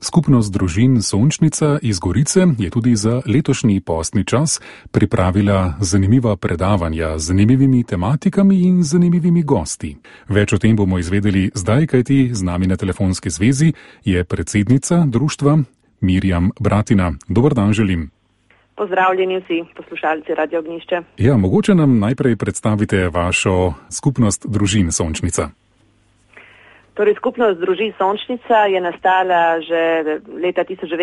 Skupnost družin Sončnica iz Gorice je tudi za letošnji postni čas pripravila zanimiva predavanja z zanimivimi tematikami in zanimivimi gosti. Več o tem bomo izvedeli zdaj, kajti z nami na telefonski zvezi je predsednica društva Mirjam Bratina. Dober dan želim. Pozdravljeni vsi poslušalci Radio Ognjišče. Ja, mogoče nam najprej predstavite vašo skupnost družin Sončnica. Torej, skupnost družin Sončnica je nastala že leta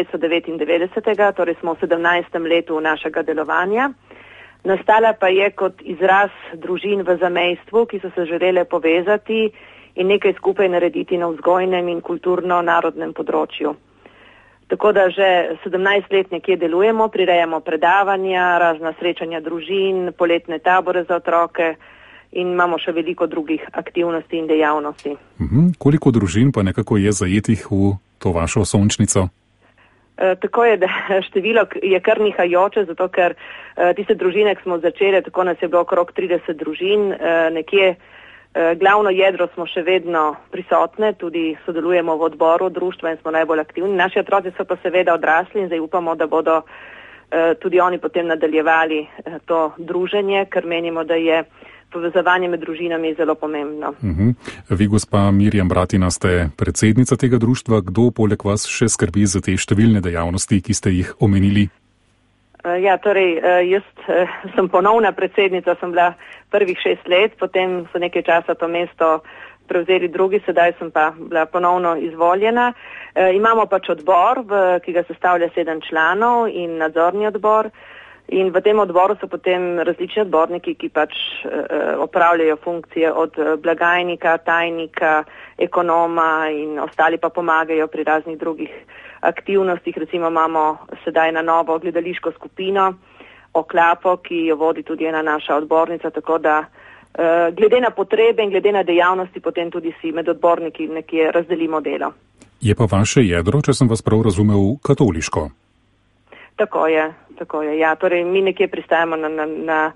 1999, torej smo v 17. letu našega delovanja. Nastala pa je kot izraz družin v zamejstvu, ki so se želele povezati in nekaj skupaj narediti na vzgojnem in kulturno-narodnem področju. Tako da že 17 let nekje delujemo, prirejamo predavanja, razna srečanja družin, poletne tabore za otroke in imamo še veliko drugih aktivnosti in dejavnosti. Koliko družin pa nekako je zajetih v to vašo Sončnico? Tako je, da število je kar nihajoče, zato ker tiste družine, ki smo začeli, tako nas je bilo okrog 30 družin, nekje glavno jedro smo še vedno prisotne, tudi sodelujemo v odboru društva in smo najbolj aktivni. Naši otroci so pa seveda odrasli in zdaj upamo, da bodo tudi oni potem nadaljevali to druženje, ker menimo, da je povezovanje med družinami zelo pomembno. Vi, gospa Mirjam Bratina, ste predsednica tega društva. Kdo poleg vas še skrbi za te številne dejavnosti, ki ste jih omenili? Ja, torej, jaz sem ponovna predsednica, sem bila prvih 6 let, potem so nekaj časa to mesto prevzeli drugi, sedaj sem pa bila ponovno izvoljena. Imamo pač odbor, ki ga sestavlja 7 članov in nadzorni odbor. In v tem odboru so potem različni odborniki, ki pač opravljajo funkcije od blagajnika, tajnika, ekonoma in ostali pa pomagajo pri raznih drugih aktivnostih. Recimo imamo sedaj na novo gledališko skupino Oklapo, ki jo vodi tudi ena naša odbornica, tako da glede na potrebe in glede na dejavnosti potem tudi si med odborniki nekje razdelimo delo. Je pa vaše jedro, če sem vas prav razumel, katoliško? Tako je. Ja, torej mi nekje pristajamo na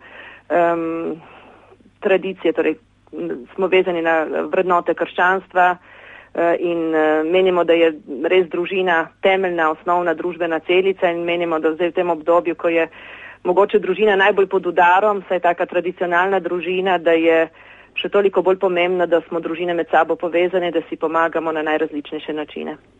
tradicije, torej smo vezani na vrednote krščanstva in menimo, da je res družina temeljna, osnovna družbena celica in menimo, da zdaj v tem obdobju, ko je mogoče družina najbolj pod udarom, saj taka tradicionalna družina, da je še toliko bolj pomembno, da smo družine med sabo povezane, da si pomagamo na najrazličnejše načine.